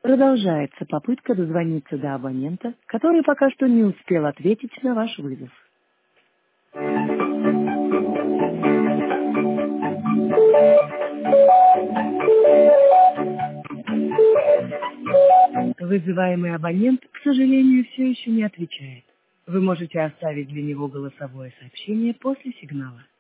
Продолжается попытка дозвониться до абонента, который пока что не успел ответить на ваш вызов. Вызываемый абонент, к сожалению, все еще не отвечает. Вы можете оставить для него голосовое сообщение после сигнала.